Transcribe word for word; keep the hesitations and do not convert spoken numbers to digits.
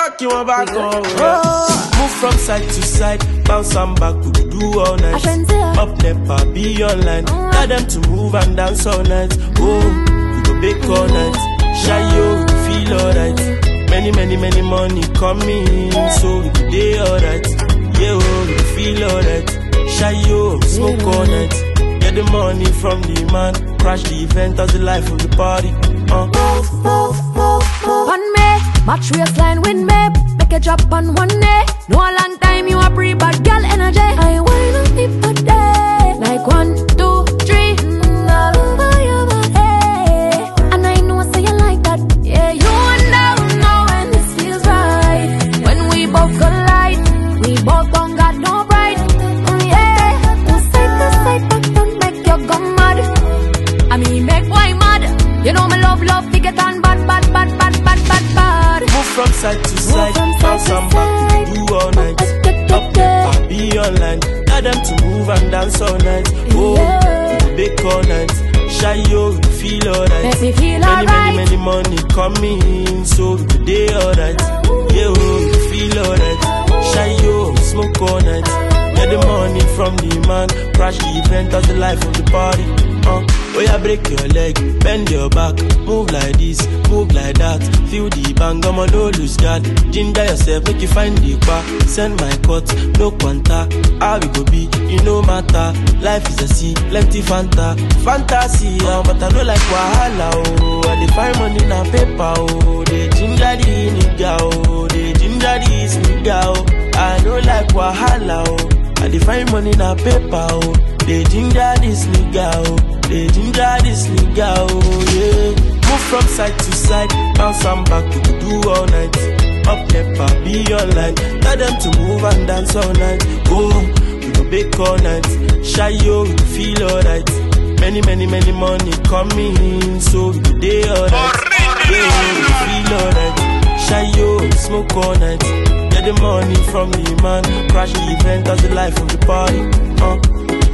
back, you want back on. Move from side to side, bounce and back, we could do all night. Up never be online, tell them to move and dance all night. Oh, we go bake all night, shy yo, we feel alright. Many, many, many money coming, so we could day alright. Yeah, oh, we feel alright, shy yo, smoke all night. Get the money from the man, crash the event as the life of the party. Uh. Move, move, move, move on me, match waistline with me. Make a drop on one day. No a long time you a pre bad girl energy. I wanna be for day. Like one, two, three, mm, all over your body. And I know say you like that. Yeah, you and I know when this feels right. When we both collide, we both don't got no pride. Mm, yeah, don't say to say that don't make you go mad. I mean make why mad. You know me love, love, to get on bad, bad, bad, bad, bad, bad, bad. Move from side to side, bounce and back, we do all night. Up never be online, tell them to move and dance all night. Oh, we bake all night, shy yo, we feel alright. Make me feel many, alright. many, many money coming, so we day alright. Yeah, oh, we feel alright, shy yo, we smoke all night. Get the money from the man, crash the event as the life of the party. Uh. Oh yeah, break your leg, bend your back, move like this, move like that. Feel the bang, I'ma no lose guard. Ginger yourself, make you find the bar. Send my cut, no quanta. How we go be, you no matter. Life is a sea, plenty fanta, fantasy. Uh, but I don't like wahala, oh. I dey find money na paper, oh. They ginger the nigga, oh. They ginger this nigga, oh. I don't like wahala, oh. I dey find money na paper, oh. They ginger this nigga, oh. They ginger this nigga, oh yeah. Move from side to side, bounce and back, we could do all night. Up never be online, tell them to move and dance all night. Oh, we go bake all night, shy yo, we feel alright. Many, many, many money coming, so we could day alright. Yeah, we feel alright, shy yo, we smoke all night. Get the money from the man, crash the event as the life of the party. Uh.